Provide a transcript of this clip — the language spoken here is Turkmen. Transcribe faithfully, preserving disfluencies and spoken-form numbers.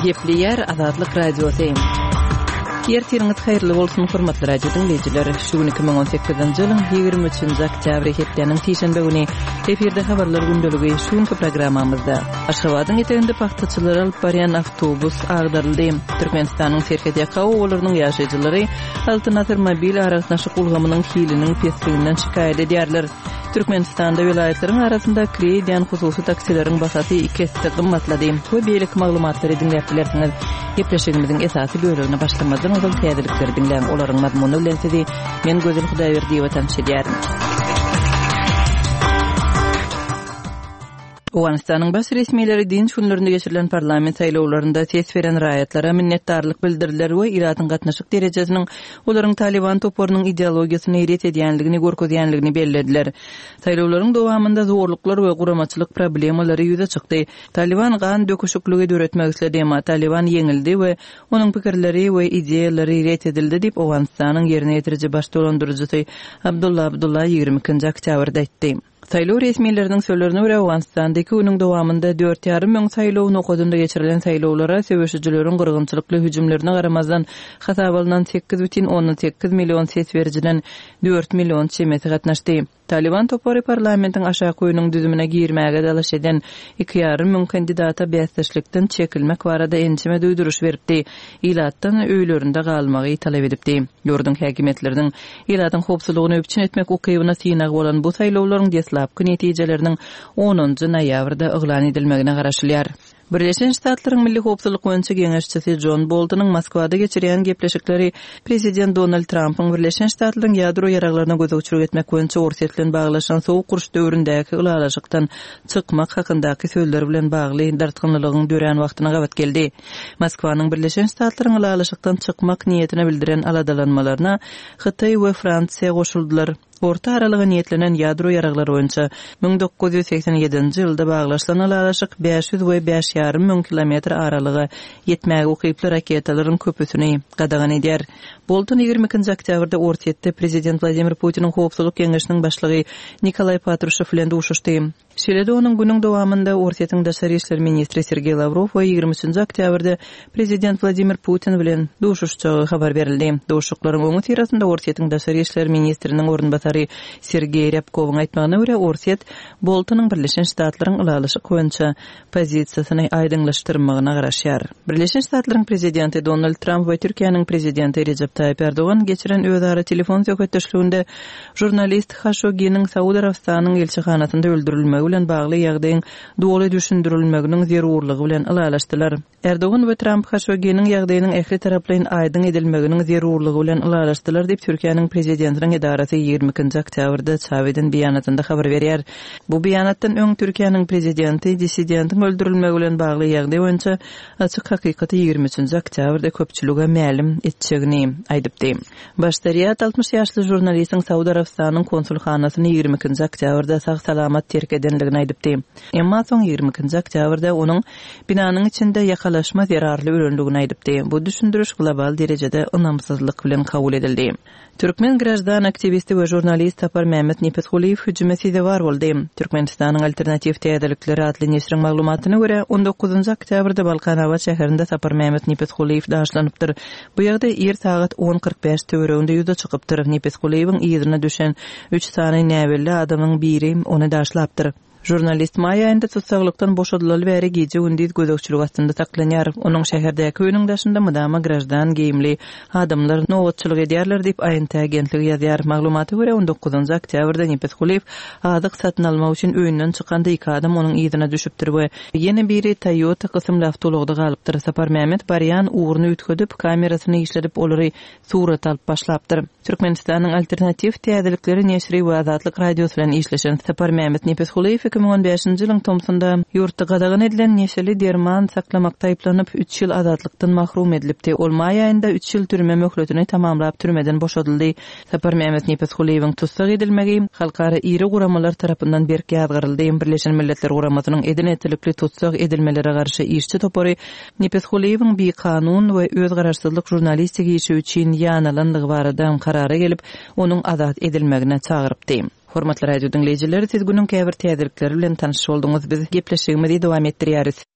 Gepli yer Azadlyk Radiosu. Yertiriňiz haýyrly bolsun hormatly radio dinleýijiler. Şu iki bin on sekizinji ýylyň ýigirme üçinji oktýabr hepdeňiň tiýşembe güni efirde habarlar gündöligi şuňky programmamyzda Aşgabatyň eteginde paxtaçylar alyp barýan awtobus agdaryldy. Türkmenistanyň Serhedýaka owlarynyň ýaşaýjylary altyn mobil araçnaşyk ulgamynyň hiliniň pesliginden şikaýet edýärler. Türkmenistanda vilayetlerin arasında krediýan hususy taksileriň basasy iki hisse gymmatlady. Bu beýlik maglumatlary dinläpdilersiňiz. Gepleşigimiziň esasy bölümine başlamadan ozal täzelikleri dinläň olaryň mazmuny bilen sizi men Gözel Hudaýberdiýewa tanış edýärim. Owganistanyň baş resmiýetleri din günlerinde geçirilen parlament saýlawlarynda ses beren raýatlara minnetdarlyk bildirdiler we iratyň gatnaşyk derejesiniň olaryň Taliban toporunyň ideologiýasyny eret edýänligini görkezýänligini bellädiler. Saýlawlaryň dowamında zorluklar we guramaçylyk problemalary ýüze çykdy. Taliban gan döküşükligi döretmek istedi, emma Taliban yeňildi we onuň pikirleri we ideýalary eret edildi diýip Owganistanyň ýerine ýetiriji baş dolandyrjysy Abdullah Abdullah ýigirme ikinji oktýabrda aýtdy. Saýlaw resmiýetleriniň sözlerine görä Owganistandaky günüň dowamında dört ýarrym müň saýlaw nokadynda geçirilen saýlawlara söwüşçileriň gyrgynçylykly hüjümlerine garamazdan hasap alynan sekiz бүтүн ондон sekiz million ses berjiden dört million çemeti gatnaşdy. Taliban topory parlamentiň aşağı koýunyň düzümine girmäge dalaş eden iki ýarrym müň kandidata bäsleşlikden çekilmek barada ençime duýduruş berdi. Ilatdan öýlerinde galmagy talap edipdi. Ýurdun häkimetleriniň ilatyň howpsuzlygyny öpçün etmek ukybyna synagy bolan bu saýlawlaryň deslapky netijeleriniň onuncu noýabrda eglan edilmegine garaşylýar. Birleşen Ştatlaryň Milli Howpsuzlyk boýunça geňeşçisi John Boltonyň Moskwada geçirýän gepleşikleri Prezident Donald Trumpyň Birleşen Ştatlaryň ýadro ýaraglaryna gözükçülük etmek boýunça ursiýetlen baglaşan sowuk guruş döwründäki ulalaşykdan çykmak hakyndaky sözleri bilen bagly dartgynlygyň dören wagtyna gabat geldi. Moskwanyň Birleşen Ştatlaryň ulalaşykdan çykmak niýetine bildiren aladalanmalaryna Hytaý we Fransiýa goşuldylar. Orta aralyga niýetlenen ýadro ýaraglary boýunça müň dokuz ýüz seksen ýedinji ýylda baglaşylan ulalaşyk beş ýüz we beş ýarrym müň kilometr aralyga ýetmäge ukyply raketalaryň köpüsini gadagan edýär. Bolton ýigirme ikinji oktýabrda Ortiýetde Prezident Vladimir Putiniň howpsuzlyk keňeşiniň başlygy Nikolay Patrushev bilen duşuşdy. Şeýle-de onuň günüň dowamında Ortiýetiň daşary işler ministri Sergey Lavrov we ýigirme üçinji oktýabrda Prezident Vladimir Putin bilen duşuşjagy habar berildi. Duşuşyklaryň öňü tirasynda Ortiýetiň daşary işler ministriniň ornbasary Sergey Ryabkowyň aýtmagyna görä Ortiýet Boltonyň Birleşen Ştatlaryň ulalaşyk boýunça pozisiýasyny aýdynlaşdyrmagyna garaşýar. Birleşen Ştatlaryň prezidenti Donald Trump we Türkiýanyň prezidenti Recep Tayyip Erdogan geçiren özara telefon söhbetleşiginde jurnalist Khashoggi'niň Saudiýa Arabistanynyň elçihanasynda öldürilmegi bilen bagly ýagdaýyň dogry düşündirilmeginiň zerurlygy bilen ulalaşdylar. Erdogan we Trump Khashoggi'niň ýagdaýynyň ähli taraplaryň aýdyn edilmeginiň zerurlygy bilen ulalaşdylar diýip Türkiýanyň prezidentiniň edarasy ýigirme ikinji oktýabrda çaweden beýanatynda habar berýär. Bu beýanatdan öň Türkiýanyň prezidenti dissidentiň öldürilmegi bilen bagly ýagdaý boýunça açyk hakykaty ýigirme üçinji oktýabrda köpçülige ma'lum etjegini aýdypdy. Başdariýat altmış ýaşly jurnalistiň Saudiýa Arabistanynyň konsulxanasyny ýigirme ikinji oktýabrda sag-salamat terk edenligini aýdypdy. Emma soň ýigirme ikinji oktýabrda onuň binanyň içinde ýakalaşma zerarly ölenligini aýdypdy. Bu düşündürüş global derejede ynamsyzlyk bilen kabul edildi. Türkmen grajdan aktivisti we jurnalist Sapar Mehmet Nipetguliyew hüjümeti de bar boldy. Türkmenistanyň alternativ täzelikleri adly nesriň maglumatyna görä on dokuzunji oktýabrda Balkanaba şäherinde Sapar Mehmet Nipetguliyew daşlanypdyr. Bu ýagda er sagat on kırk beş töwereginde ýüze çykypdyr. Nipetguliyewiň ýerine düşen üç sany näwelli adamyň biri ony daşlapdyr. Jurnalist Maya ende tutsaglykdan boşadylaly bäri gece gündüz gözükçülük astynda saklanýar. Onuň şäherdäki öýüniň daşynda mydama grajdan geyimli adamlar nowatçylyk edýärler diýip aýynty agentligi ýazýar. Maglumaty görä on dokuzunji oktýabrda Nipetguliyew adyk satyn almak üçin öýünden çykanda iki adam onuň ýerine düşüpdir we ýene biri Toyota kysymly awtologda galypdyr. Sapar Mehmet baryan uğurny ütkedip kamerasyny işledip olary surat alyp başlapdyr. Türkmenistanyň alternativ täzelikleri nesri we Azatlyk radiosu bilen işleşen Sapar Mehmet Nipetguliyew iki bin on beşinji ýylyň Tomsonda ýurtda gadagan edilen neşeli derman saklamakda aýplanyp üç ýyl azatlykdan mahrum edilipdi. Ol may aýynda üç ýyl türme möhletini tamamlap türmeden boşadyldy. Sapar Mehmet Nipetguliyewiň tutsak edilmegi halkara iri guramalar tarapyndan berki ýazgyryldy. Birleşen Milletler Guramasynyň edin etilikli tutsak edilmelere garşy işçi topory Nipetguliyewiň bir kanun we öz garaşsyzlyk jurnalistik işi üçin ýanalandygy barada karara gelip onuň azat edilmegine çagyrypdy. Hormatly radio dinleyijiler, siz günün käbir täzelikleri bilen tanyş bolduňyz. Biz gepleşigimizi dowam etdirýäris.